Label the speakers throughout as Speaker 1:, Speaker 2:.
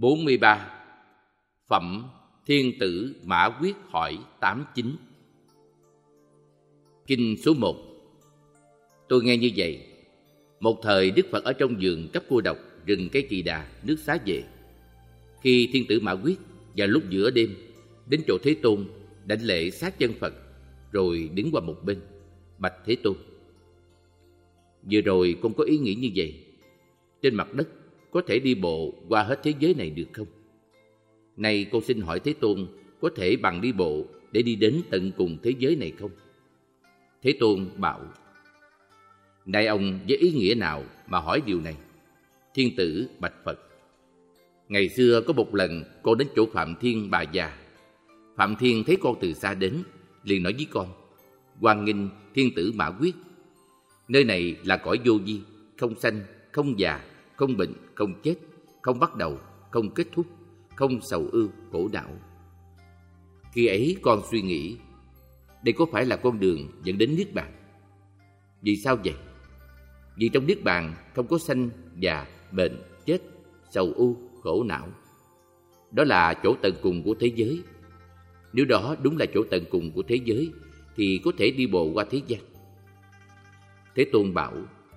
Speaker 1: 43. Phẩm Thiên Tử Mã Quyết hỏi 89. Kinh số 1. Tôi nghe như vậy. Một thời Đức Phật ở trong vườn cấp cô độc rừng cây Kỳ Đà, nước Xá Vệ. Khi Thiên Tử Mã Quyết vào lúc giữa đêm đến chỗ Thế Tôn, đảnh lễ sát chân Phật, rồi đứng qua một bên, bạch Thế Tôn: Vừa rồi con có ý nghĩ như vậy. Trên mặt đất có thể đi bộ qua hết thế giới này được không? Này con xin hỏi Thế Tôn, có thể bằng đi bộ để đi đến tận cùng thế giới này không? Thế Tôn bảo: Này ông với ý nghĩa nào mà hỏi điều này? Thiên tử bạch Phật: Ngày xưa có một lần con đến chỗ Phạm Thiên bà già. Phạm Thiên thấy con từ xa đến, liền nói với con: Hoan nghênh Thiên Tử Mã Quyết. Nơi này là cõi vô vi, không sanh, không già, không bệnh, không chết, không bắt đầu, không kết thúc, không sầu ưu, khổ não. Khi ấy con suy nghĩ, đây có phải là con đường dẫn đến Niết Bàn? Vì sao vậy? Vì trong Niết Bàn không có sanh, già, bệnh, chết, sầu ưu, khổ não. Đó là chỗ tận cùng của thế giới. Nếu đó đúng là chỗ tận cùng của thế giới thì có thể đi bộ qua thế gian. Thế Tôn bảo: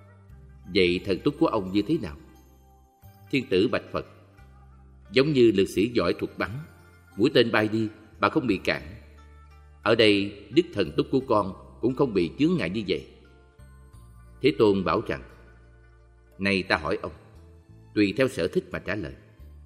Speaker 1: Vậy thần túc của ông như thế nào? Thiên tử bạch Phật: Giống như lực sĩ giỏi thuật bắn, mũi tên bay đi mà không bị cản. Ở đây đức thần túc của con cũng không bị chướng ngại như vậy. Thế Tôn bảo rằng: Này ta hỏi ông, tùy theo sở thích mà trả lời.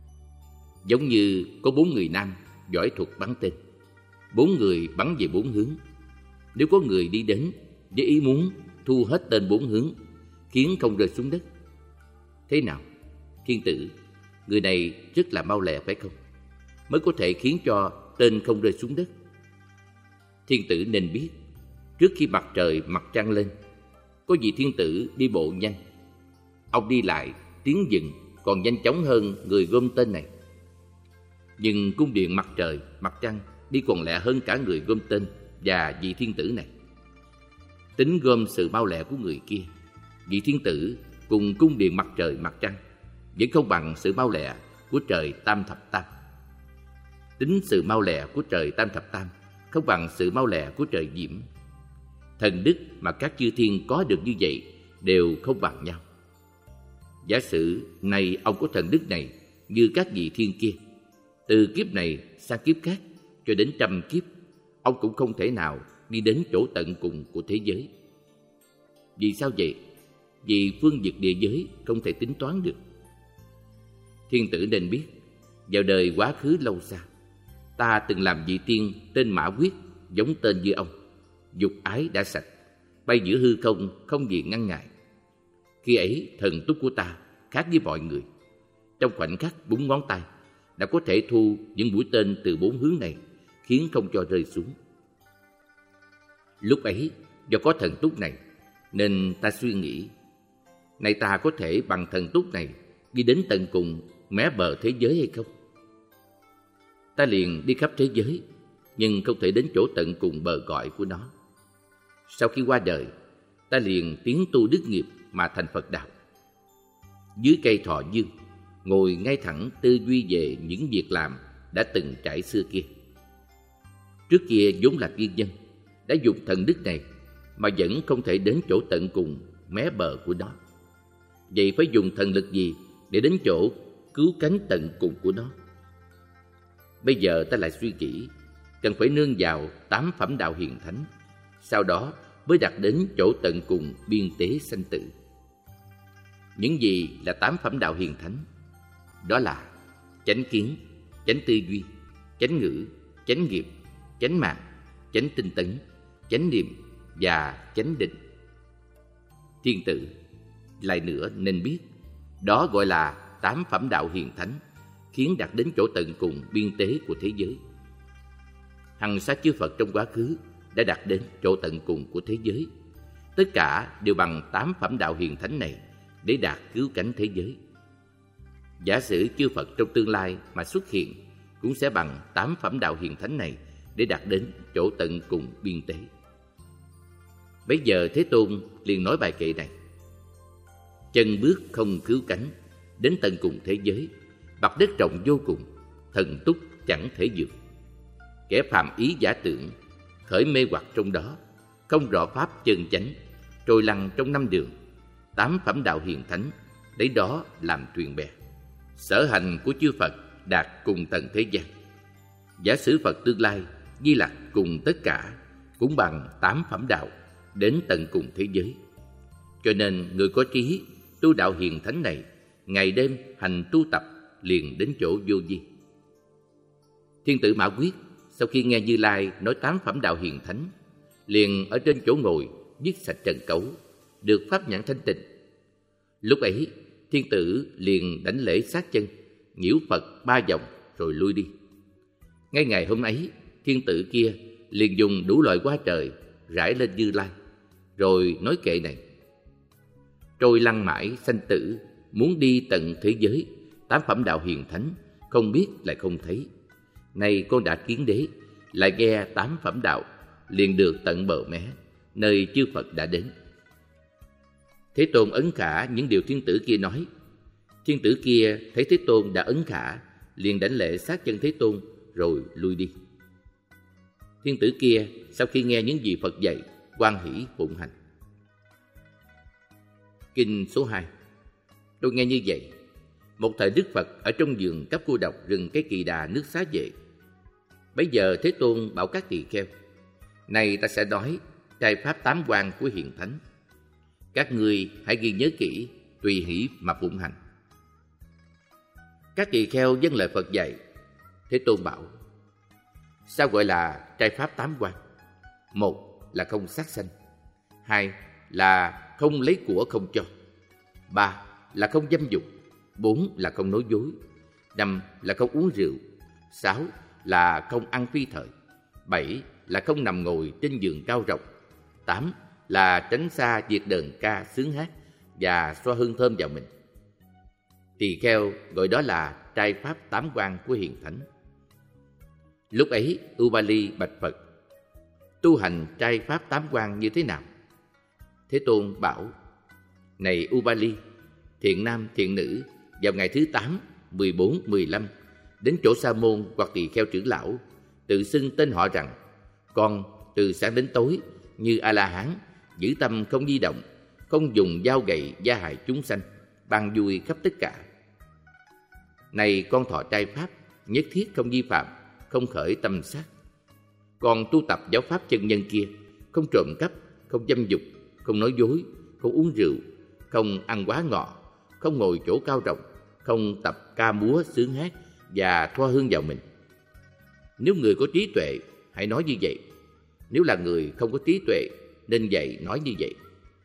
Speaker 1: Giống như có 4 người nam giỏi thuật bắn tên, 4 người bắn về 4 hướng. Nếu có người đi đến với ý muốn thu hết tên 4 hướng, khiến không rơi xuống đất, thế nào? Thiên tử, người này rất là mau lẹ phải không? Mới có thể khiến cho tên không rơi xuống đất. Thiên tử nên biết, trước khi mặt trời mặt trăng lên, có vị thiên tử đi bộ nhanh. Ông đi lại, tiến dừng còn nhanh chóng hơn người gom tên này. Nhưng cung điện mặt trời, mặt trăng đi còn lẹ hơn cả người gom tên và vị thiên tử này. Tính gom sự mau lẹ của người kia, vị thiên tử cùng cung điện mặt trời, mặt trăng vẫn không bằng sự mau lẹ của trời Tam Thập Tam. Tính sự mau lẹ của trời Tam Thập Tam không bằng sự mau lẹ của trời Diễm. Thần đức mà các chư thiên có được như vậy đều không bằng nhau. Giả sử này ông có thần đức này như các vị thiên kia, từ kiếp này sang kiếp khác cho đến 100 kiếp, ông cũng không thể nào đi đến chỗ tận cùng của thế giới. Vì sao vậy? Vì phương vực địa giới không thể tính toán được. Thiên tử nên biết, vào đời quá khứ lâu xa, ta từng làm vị tiên tên Mã Quyết, giống tên như ông. Dục ái đã sạch, bay giữa hư không, không gì ngăn ngại. Khi ấy thần túc của ta khác với mọi người. Trong khoảnh khắc búng ngón tay đã có thể thu những mũi tên từ 4 hướng này, khiến không cho rơi xuống. Lúc ấy do có thần túc này nên ta suy nghĩ, này ta có thể bằng thần túc này đi đến tận cùng mé bờ thế giới hay không? Ta liền đi khắp thế giới, nhưng không thể đến chỗ tận cùng bờ gọi của nó. Sau khi qua đời, ta liền tiến tu đức nghiệp mà thành Phật đạo. Dưới cây thọ dương, ngồi ngay thẳng tư duy về những việc làm đã từng trải xưa kia. Trước kia vốn là tiên nhân, đã dùng thần đức này mà vẫn không thể đến chỗ tận cùng mé bờ của nó. Vậy phải dùng thần lực gì để đến chỗ cứu cánh tận cùng của nó? Bây giờ ta lại suy nghĩ, cần phải nương vào 8 phẩm đạo hiền thánh, sau đó mới đạt đến chỗ tận cùng biên tế sanh tử. Những gì là 8 phẩm đạo hiền thánh? Đó là chánh kiến, chánh tư duy, chánh ngữ, chánh nghiệp, chánh mạng, chánh tinh tấn, chánh niệm và chánh định. Thiên tử, lại nữa nên biết, đó gọi là 8 phẩm đạo hiền thánh, khiến đạt đến chỗ tận cùng biên tế của thế giới. Hằng sa chư Phật trong quá khứ đã đạt đến chỗ tận cùng của thế giới. Tất cả đều bằng 8 phẩm đạo hiền thánh này để đạt cứu cánh thế giới. Giả sử chư Phật trong tương lai mà xuất hiện, cũng sẽ bằng 8 phẩm đạo hiền thánh này để đạt đến chỗ tận cùng biên tế. Bấy giờ Thế Tôn liền nói bài kệ này: Chân bước không cứu cánh, đến tận cùng thế giới, mặt đất rộng vô cùng, thần túc chẳng thể vượt. Kẻ phàm ý giả tưởng, khởi mê hoặc trong đó, không rõ pháp chân chánh, trôi lăn trong 5 đường, 8 phẩm đạo hiền thánh, lấy đó làm thuyền bè. Sở hành của chư Phật đạt cùng tận thế gian. Giả sử Phật tương lai, Di Lặc cùng tất cả cũng bằng 8 phẩm đạo, đến tận cùng thế giới. Cho nên người có trí tu đạo hiền thánh này, ngày đêm hành tu tập, liền đến chỗ vô vi. Thiên tử Mã Quyết sau khi nghe Như Lai nói 8 phẩm đạo hiền thánh, liền ở trên chỗ ngồi giết sạch trần cấu, được pháp nhãn thanh tịnh. Lúc ấy thiên tử liền đảnh lễ sát chân, nhiễu Phật 3 vòng rồi lui đi. Ngay ngày hôm ấy, thiên tử kia liền dùng đủ loại hoa trời rải lên Như Lai, rồi nói kệ này: trôi lăn mãi sanh tử, muốn đi tận thế giới, 8 phẩm đạo hiền thánh, không biết lại không thấy. Nay con đã kiến đế, lại nghe 8 phẩm đạo, liền được tận bờ mé, nơi chư Phật đã đến. Thế Tôn ấn khả những điều thiên tử kia nói. Thiên tử kia thấy Thế Tôn đã ấn khả, liền đảnh lễ sát chân Thế Tôn rồi lui đi. Thiên tử kia sau khi nghe những gì Phật dạy, hoan hỷ phụng hành. Kinh số 2. Tôi nghe như vậy. Một thời Đức Phật ở trong vườn cấp cô độc rừng Cây Kỳ Đà nước Xá Vệ. Bấy giờ Thế Tôn bảo các tỳ kheo: này ta sẽ nói trai pháp 8 quan của hiền thánh. Các ngươi hãy ghi nhớ kỹ, tùy hỷ mà phụng hành. Các tỳ kheo vâng lời Phật dạy. Thế Tôn bảo: sao gọi là trai pháp 8 quan? 1 là không sát sanh, 2 là không lấy của không cho, 3 là không dâm dục, 4 là không nói dối, 5 là không uống rượu, 6 là không ăn phi thời, 7 là không nằm ngồi trên giường cao rộng, 8 là tránh xa việc đờn ca sướng hát và xoa hương thơm vào mình. Tỳ kheo gọi đó là trai pháp 8 quan của hiền thánh. Lúc ấy Ubali bạch Phật: tu hành trai pháp 8 quan như thế nào? Thế Tôn bảo: này Ubali, thiện nam thiện nữ vào ngày thứ 8, 14, 15 đến chỗ Sa môn hoặc tỳ kheo trưởng lão, tự xưng tên họ rằng: con từ sáng đến tối như A-la-hán, giữ tâm không di động, không dùng dao gậy gia hại chúng sanh, ban vui khắp tất cả. Này con thọ trai pháp, nhất thiết không vi phạm, không khởi tâm sát. Còn tu tập giáo pháp chân nhân kia, không trộm cắp, không dâm dục, không nói dối, không uống rượu, không ăn quá ngọ, không ngồi chỗ cao rộng, không tập ca múa sướng hát và thoa hương vào mình. Nếu người có trí tuệ, hãy nói như vậy. Nếu là người không có trí tuệ, nên dạy nói như vậy.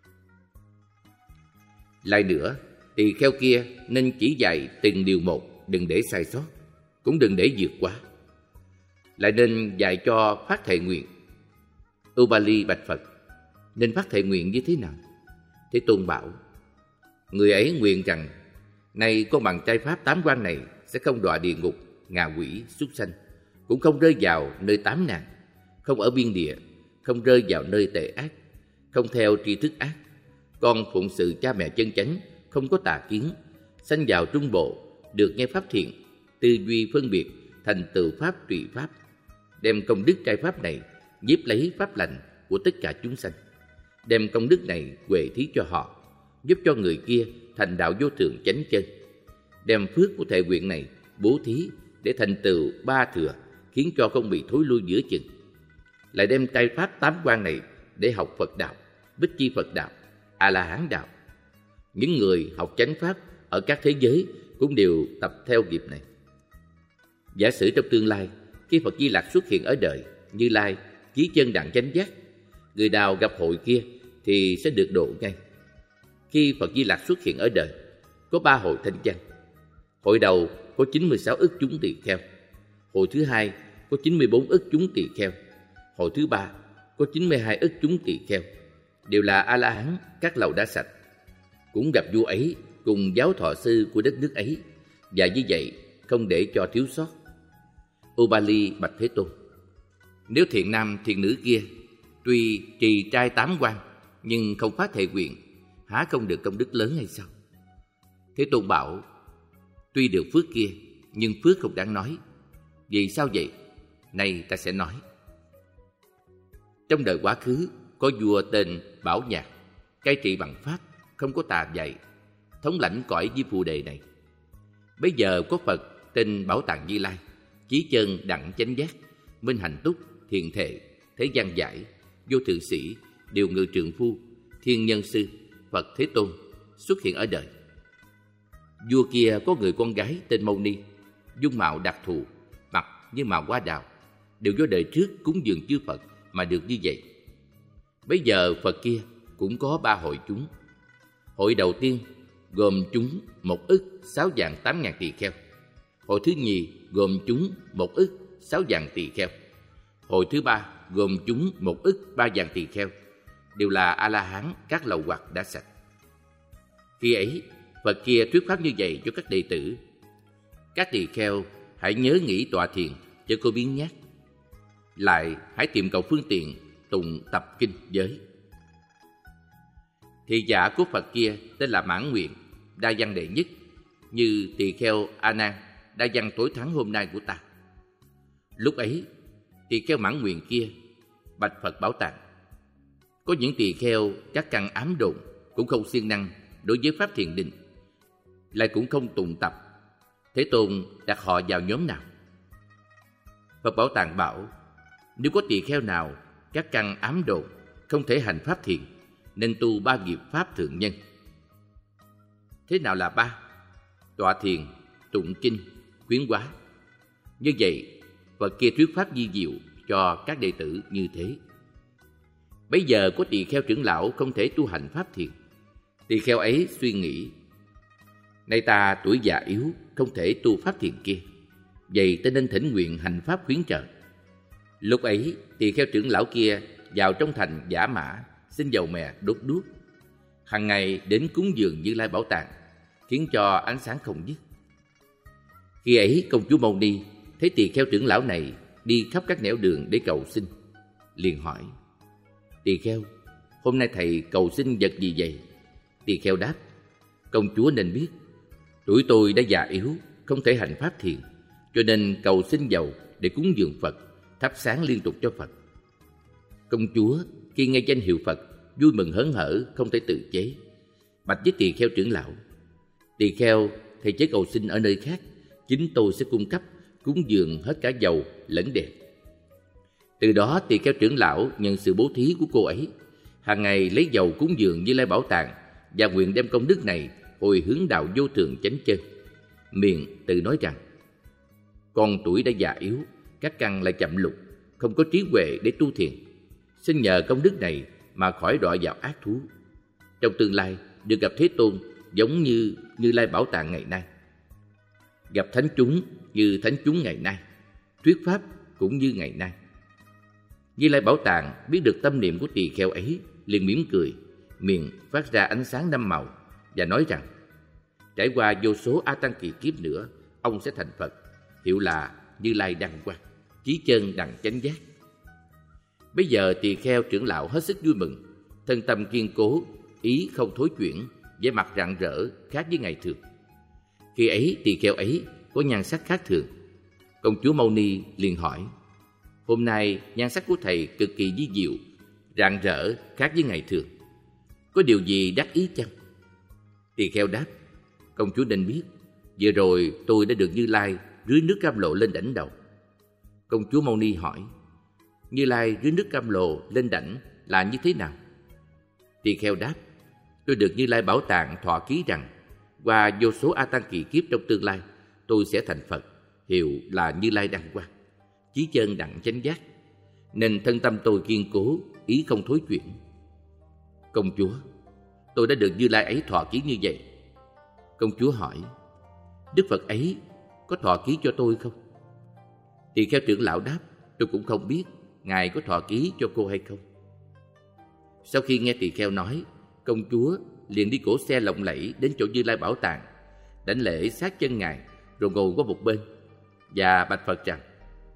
Speaker 1: Lại nữa, tỳ kheo kia nên chỉ dạy từng điều một, đừng để sai sót, cũng đừng để vượt quá. Lại nên dạy cho phát thệ nguyện. Ubali bạch Phật: nên phát thệ nguyện như thế nào? Thế Tôn bảo: người ấy nguyện rằng: nay con bằng trai pháp 8 quan này sẽ không đọa địa ngục, ngạ quỷ, súc sanh, cũng không rơi vào nơi 8 nạn, không ở biên địa, không rơi vào nơi tệ ác, không theo tri thức ác. Con phụng sự cha mẹ chân chánh, không có tà kiến, sanh vào trung bộ, được nghe pháp thiện, tư duy phân biệt, thành tựu pháp tùy pháp, đem công đức trai pháp này nhiếp lấy pháp lành của tất cả chúng sanh, đem công đức này huệ thí cho họ, giúp cho người kia thành đạo vô thượng chánh chân, đem phước của thệ nguyện này bố thí để thành tựu 3 thừa, khiến cho không bị thối lui giữa chừng. Lại đem trai pháp 8 quan này để học Phật đạo, Bích Chi Phật đạo, A-la-hán đạo. Những người học chánh pháp ở các thế giới cũng đều tập theo nghiệp này. Giả sử trong tương lai, khi Phật Di Lặc xuất hiện ở đời, Như Lai chí chân đặng chánh giác, người nào gặp hội kia thì sẽ được độ ngay. Khi Phật Di Lặc xuất hiện ở đời, có 3 hội thanh văn. Hội đầu có 96 ức chúng tỳ kheo, hội thứ hai có 94 ức chúng tỳ kheo, hội thứ ba có 92 ức chúng tỳ kheo, đều là A-la-hán các lầu đã sạch. Cũng gặp vua ấy cùng giáo thọ sư của đất nước ấy, và như vậy không để cho thiếu sót. Ubali bạch Thế Tôn: nếu thiện nam thiện nữ kia tuy trì trai 8 quan nhưng không phát thệ nguyện, há không được công đức lớn hay sao? Thế Tôn bảo: Tuy được phước kia, nhưng phước không đáng nói. Vì sao vậy? Nay ta sẽ nói. Trong đời quá khứ, có vua tên Bảo Nhạc, cai trị bằng pháp, không có tà dạy, thống lãnh cõi Di Phù Đề này. Bây giờ có Phật tên Bảo Tàng Như Lai, chí chân đặng chánh giác, minh hạnh túc, thiện thệ, thế gian giải, vô thượng sĩ, điều ngự trượng phu, thiên nhân sư, Phật Thế Tôn xuất hiện ở đời. Vua kia có người con gái tên Mâu Ni, dung mạo đặc thù, mặt như màu hoa đào, đều do đời trước cúng dường chư Phật mà được như vậy. Bây giờ Phật kia cũng có 3 hội chúng. Hội đầu tiên gồm chúng 1.608.000 tỳ kheo. Hội thứ nhì gồm chúng 1.600.000 tỳ kheo. Hội thứ ba gồm chúng 1.300.000 tỳ kheo, đều là A-la-hán các lầu hoặc đã sạch. Khi ấy, Phật kia thuyết pháp như vậy cho các đệ tử: các tỳ kheo hãy nhớ nghĩ tọa thiền, chớ có biếng nhác. Lại hãy tìm cầu phương tiện tụng tập kinh giới. Thị giả của Phật kia tên là Mãn Nguyện, đa văn đệ nhất, như tỳ kheo A Nan, đa văn tối thắng hôm nay của ta. Lúc ấy, tỳ kheo Mãn Nguyện kia bạch Phật Bảo Tàng: có những tỳ kheo các căn ám đồn, cũng không siêng năng đối với pháp thiền định, lại cũng không tụng tập. Thế Tôn đặt họ vào nhóm nào? Phật Bảo Tàng bảo: nếu có tỳ kheo nào các căn ám đồn, không thể hành pháp thiền, nên tu 3 nghiệp pháp thượng nhân. Thế nào là 3? Tọa thiền, tụng kinh, khuyến hóa. Như vậy, Phật kia thuyết pháp di diệu cho các đệ tử như thế. Bây giờ có tỳ kheo trưởng lão không thể tu hành pháp thiền. Tỳ kheo ấy suy nghĩ: nay ta tuổi già yếu, không thể tu pháp thiền kia, vậy ta nên thỉnh nguyện hành pháp khuyến trợ. Lúc ấy, tỳ kheo trưởng lão kia vào trong thành Giả Mã, xin dầu mè đốt đuốc, hằng ngày đến cúng dường Như Lai Bảo Tàng, khiến cho ánh sáng không dứt. Khi ấy, công chúa Mâu Ni thấy tỳ kheo trưởng lão này đi khắp các nẻo đường để cầu xin, liền hỏi: tỳ kheo, hôm nay thầy cầu xin vật gì vậy? Tỳ kheo đáp: công chúa nên biết, tuổi tôi đã già yếu, không thể hành pháp thiền, cho nên cầu xin dầu để cúng dường Phật, thắp sáng liên tục cho Phật. Công chúa khi nghe danh hiệu Phật vui mừng hớn hở, không thể tự chế, bạch với tỳ kheo trưởng lão: tỳ kheo, thầy chớ cầu xin ở nơi khác, chính tôi sẽ cung cấp cúng dường hết cả dầu lẫn đèn. Từ đó tỳ kheo trưởng lão nhận sự bố thí của cô ấy, hàng ngày lấy dầu cúng dường Như Lai Bảo Tàng và nguyện đem công đức này hồi hướng đạo vô thượng chánh chân. Miệng tự nói rằng: con tuổi đã già yếu, các căn lại chậm lục, không có trí huệ để tu thiền, xin nhờ công đức này mà khỏi đọa vào ác thú. Trong tương lai được gặp Thế Tôn giống như Như Lai Bảo Tàng ngày nay, gặp thánh chúng như thánh chúng ngày nay, thuyết pháp cũng như ngày nay. Như Lai Bảo Tàng biết được tâm niệm của tỳ kheo ấy, liền mỉm cười, miệng phát ra ánh sáng 5 màu và nói rằng: trải qua vô số A Tăng kỳ kiếp nữa, ông sẽ thành Phật, hiệu là Như Lai Đăng Quang, chí chân đặng chánh giác. Bây giờ tỳ kheo trưởng lão hết sức vui mừng, thân tâm kiên cố, ý không thối chuyển, vẻ mặt rạng rỡ khác với ngày thường. Khi ấy tỳ kheo ấy có nhan sắc khác thường. Công chúa Mâu Ni liền hỏi: hôm nay nhan sắc của thầy cực kỳ vi diệu, rạng rỡ khác với ngày thường, có điều gì đắc ý chăng? Tỳ kheo đáp: công chúa nên biết, vừa rồi tôi đã được Như Lai rưới nước cam lộ lên đảnh đầu. Công chúa Mâu Ni hỏi: Như Lai rưới nước cam lộ lên đảnh là như thế nào? Tỳ kheo đáp: tôi được Như Lai Bảo Tàng thọ ký rằng qua vô số A Tăng kỳ kiếp trong tương lai, tôi sẽ thành Phật, hiệu là Như Lai Đăng Quang, chí chân đặng chánh giác, nên thân tâm tôi kiên cố, ý không thối chuyển. Công chúa, tôi đã được Như Lai ấy thọ ký như vậy. Công chúa hỏi: Đức Phật ấy có thọ ký cho tôi không? Tỳ kheo trưởng lão đáp: tôi cũng không biết Ngài có thọ ký cho cô hay không. Sau khi nghe tỳ kheo nói, công chúa liền đi cỗ xe lộng lẫy đến chỗ Như Lai Bảo Tàng, đảnh lễ sát chân Ngài, rồi ngồi qua một bên và bạch Phật rằng: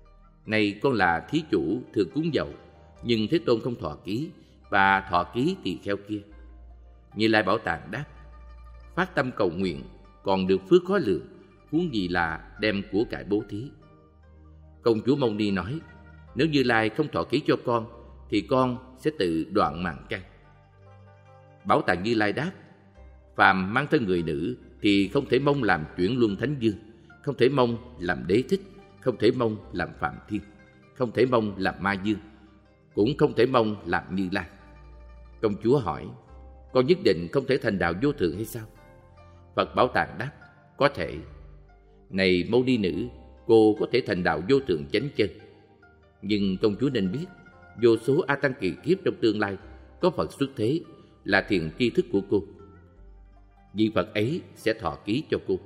Speaker 1: này con là thí chủ thường cúng dầu, nhưng Thế Tôn không thọ ký và thọ ký tỳ kheo kia. Như Lai Bảo Tàng đáp: phát tâm cầu nguyện còn được phước khó lường, huống gì là đem của cải bố thí. Công chúa Mâu Ni nói, nếu Như Lai không thọ ký cho con thì con sẽ tự đoạn màng căn. Bảo Tàng Như Lai đáp, phàm mang thân người nữ thì không thể mong làm chuyển luân thánh dương, không thể mong làm đế thích, không thể mong làm phạm thiên, không thể mong làm ma dương, cũng không thể mong làm Như Lai. Công chúa hỏi, con nhất định không thể thành đạo vô thượng hay sao? Phật Bảo Tàng đáp, có thể. Này Mâu Ni nữ, cô có thể thành đạo vô thượng chánh chân. Nhưng công chúa nên biết, vô số A Tăng kỳ kiếp trong tương lai có Phật xuất thế là thiền tri thức của cô. Vị Phật ấy sẽ thọ ký cho cô.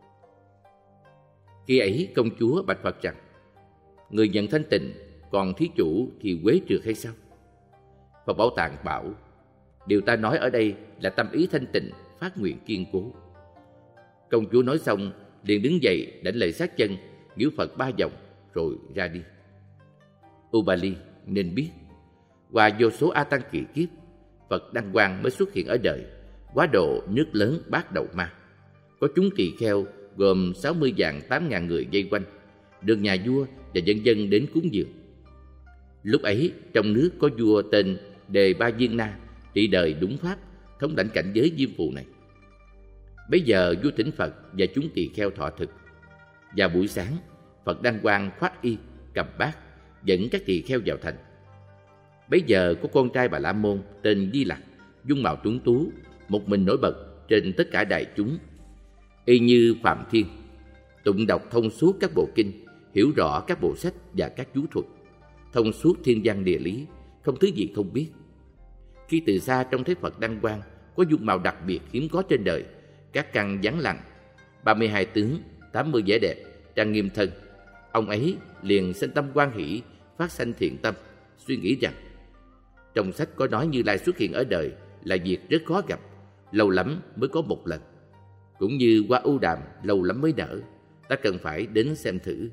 Speaker 1: Khi ấy công chúa bạch Phật rằng, người nhận thanh tịnh, còn thí chủ thì quế trượt hay sao? Phật Bảo Tàng bảo, điều ta nói ở đây là tâm ý thanh tịnh, phát nguyện kiên cố. Công chúa nói xong liền đứng dậy đảnh lạy sát chân, nhiễu Phật 3 vòng rồi ra đi. Ubali nên biết, qua vô số A Tăng kỳ kiếp, Phật Đăng Quang mới xuất hiện ở đời, quá độ nước lớn bát đầu ma. Có chúng tỳ kheo gồm 60 vạn 8.000 người vây quanh, được nhà vua và dân dân đến cúng dường. Lúc ấy trong nước có vua tên Đề Ba Viên Na trị đời đúng pháp, thống lãnh cảnh giới diêm phù này. Bấy giờ vua thỉnh Phật và chúng tỳ kheo thọ thực. Vào buổi sáng, Phật Đăng Quang khoác y, cầm bát, dẫn các tỳ kheo vào thành. Bấy giờ có con trai Bà La Môn tên Di Lặc, dung mạo tuấn tú, một mình nổi bật trên tất cả đại chúng. Y như Phạm Thiên, tụng đọc thông suốt các bộ kinh, hiểu rõ các bộ sách và các chú thuật, thông suốt thiên văn địa lý, không thứ gì không biết. Khi từ xa trông thấy Phật Đăng Quang có dung mạo đặc biệt hiếm có trên đời, các căn vắng lặng, 32 tướng, 80 vẻ đẹp, trang nghiêm thân, ông ấy liền sinh tâm hoan hỷ, phát sanh thiện tâm, suy nghĩ rằng trong sách có nói Như Lai xuất hiện ở đời là việc rất khó gặp, lâu lắm mới có một lần. Cũng như hoa ưu đàm lâu lắm mới nở, ta cần phải đến xem thử.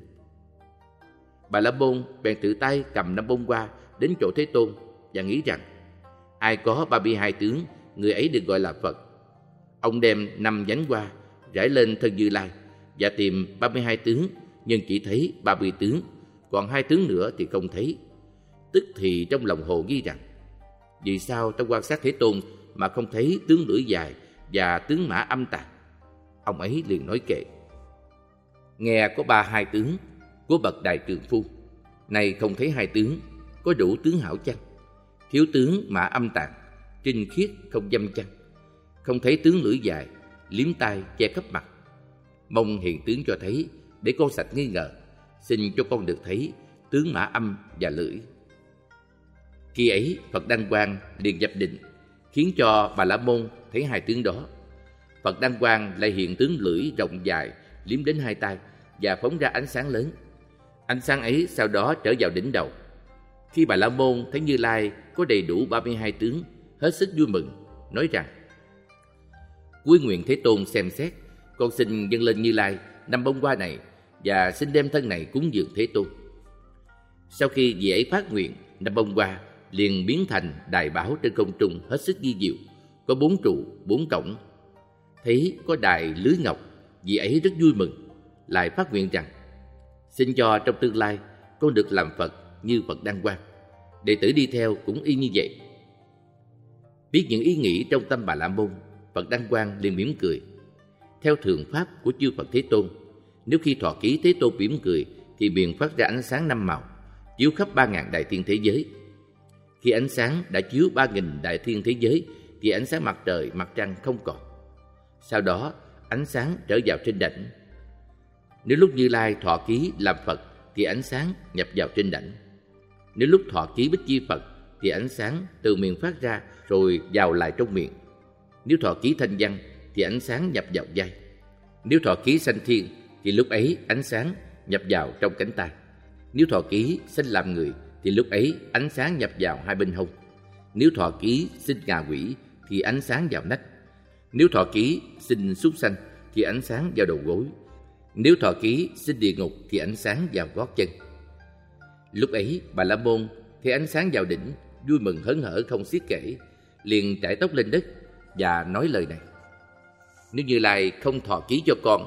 Speaker 1: Bà La Môn bèn tự tay cầm 5 bông hoa đến chỗ Thế Tôn và nghĩ rằng ai có 32 tướng, người ấy được gọi là Phật. Ông đem 5 nhánh hoa rải lên thân Như Lai và tìm 32 tướng, nhưng chỉ thấy 30 tướng, còn 2 tướng nữa thì không thấy. Tức thì trong lòng hồ nghi rằng, vì sao ta quan sát Thế Tôn mà không thấy tướng lưỡi dài và tướng mã âm tàn? Ông ấy liền nói kệ, nghe có 32 tướng của bậc đại trượng phu, nay không thấy 2 tướng, có đủ tướng hảo chăng? Thiếu tướng mã âm tàn, trinh khiết không dâm chăng? Không thấy tướng lưỡi dài, liếm tai che khắp mặt. Mong hiện tướng cho thấy, để con sạch nghi ngờ, xin cho con được thấy tướng mã âm và lưỡi. Khi ấy Phật Đăng Quang liền dập định, khiến cho Bà La Môn thấy 2 tướng đó. Phật Đăng Quang lại hiện tướng lưỡi rộng dài, liếm đến 2 tay và phóng ra ánh sáng lớn. Ánh sáng ấy sau đó trở vào đỉnh đầu. Khi Bà La Môn thấy Như Lai có đầy đủ 32 tướng, hết sức vui mừng, nói rằng, cuối nguyện Thế Tôn xem xét, con xin dâng lên Như Lai 5 bông hoa này và xin đem thân này cúng dường Thế Tôn. Sau khi vị ấy phát nguyện, 5 bông hoa liền biến thành đài bảo trên không trung hết sức vi diệu, có 4 trụ, 4 cổng. Thấy có đài lưới ngọc, vị ấy rất vui mừng, lại phát nguyện rằng, xin cho trong tương lai con được làm Phật như Phật Đăng Quang, đệ tử đi theo cũng y như vậy. Biết những ý nghĩ trong tâm Bà La Môn, Phật Đăng Quang liền mỉm cười. Theo thường pháp của chư Phật Thế Tôn, nếu khi thọ ký Thế Tôn mỉm cười thì miệng phát ra ánh sáng 5 màu, chiếu khắp 3.000 đại thiên thế giới. Khi ánh sáng đã chiếu 3.000 đại thiên thế giới thì ánh sáng mặt trời, mặt trăng không còn. Sau đó ánh sáng trở vào trên đảnh. Nếu lúc Như Lai thọ ký làm Phật thì ánh sáng nhập vào trên đảnh. Nếu lúc thọ ký Bích Chi Phật thì ánh sáng từ miệng phát ra rồi vào lại trong miệng. Nếu thọ ký Thanh Văn thì ánh sáng nhập vào vai. Nếu thọ ký Sanh Thiên thì lúc ấy ánh sáng nhập vào trong cánh tay. Nếu thọ ký sinh làm người thì lúc ấy ánh sáng nhập vào 2 bên hông. Nếu thọ ký sinh ngạ quỷ thì ánh sáng vào nách. Nếu thọ ký sinh súc sanh thì ánh sáng vào đầu gối. Nếu thọ ký sinh địa ngục thì ánh sáng vào gót chân. Lúc ấy Bà La Môn thấy ánh sáng vào đỉnh, vui mừng hớn hở không xiết kể, liền trải tóc lên đất và nói lời này: nếu Như Lai không thọ ký cho con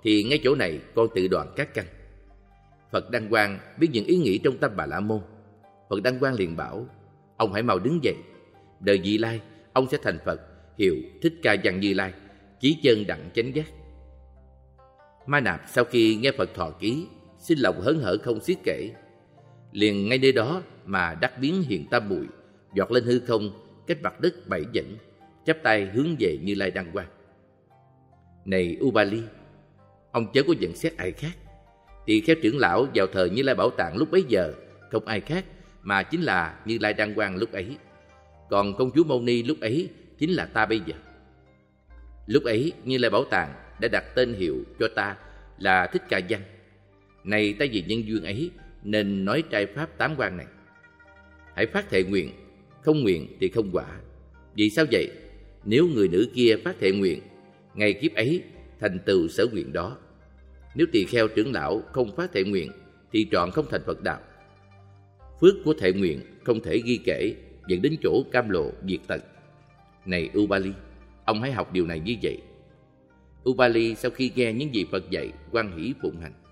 Speaker 1: thì ngay chỗ này con tự đoạn các căn. Phật Đăng Quang biết những ý nghĩ trong tâm Bà La Môn. Phật Đăng Quang liền bảo: ông hãy mau đứng dậy. Đời vị lai, ông sẽ thành Phật, hiệu Thích Ca Văn Như Lai, chí chân đặng chánh giác. Ma Nạp sau khi nghe Phật thọ ký, xin lòng hớn hở không xiết kể. Liền ngay nơi đó mà đắc biến hiện tam muội, giọt lên hư không, cách mặt đất 7 dặm, chắp tay hướng về Như Lai Đăng Quang. Này Ubali, ông chớ có nhận xét ai khác. Tỳ kheo trưởng lão vào thờ Như Lai Bảo Tạng lúc bấy giờ không ai khác mà chính là Như Lai Đăng Quang lúc ấy. Còn công chúa Mâu Ni lúc ấy chính là ta bây giờ. Lúc ấy Như Lai Bảo Tạng đã đặt tên hiệu cho ta là Thích Ca Văn. Này ta vì nhân duyên ấy nên nói trai pháp 8 quan này. Hãy phát thệ nguyện, không nguyện thì không quả. Vì sao vậy? Nếu người nữ kia phát thệ nguyện, ngày kiếp ấy thành tựu sở nguyện đó. Nếu tỳ kheo trưởng lão không phát thệ nguyện thì trọn không thành Phật đạo. Phước của thệ nguyện không thể ghi kể, dẫn đến chỗ cam lộ diệt tận. Này Ubali, ông hãy học điều này như vậy. Ubali sau khi nghe những gì Phật dạy, hoan hỷ phụng hành.